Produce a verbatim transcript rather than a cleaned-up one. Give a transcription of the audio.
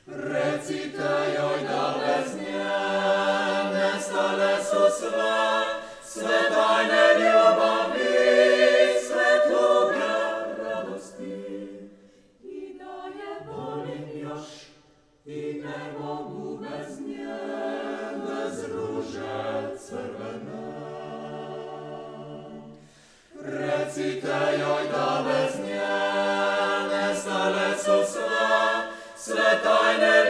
Recite joj da bez nje nestale su sve, sve tajne ljubavi, sve tuge radosti. I da je volim još, i ne mogu bez nje, bez ruže crvene. Recite joj da bez nje nestale su sve, sve tajne